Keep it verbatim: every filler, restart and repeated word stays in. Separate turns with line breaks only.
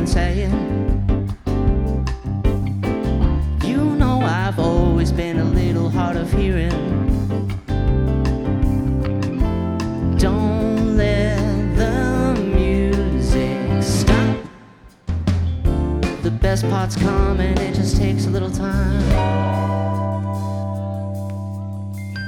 saying. You know I've always been a little hard of hearing. Don't let the music stop. The best part's coming, it just takes a little time.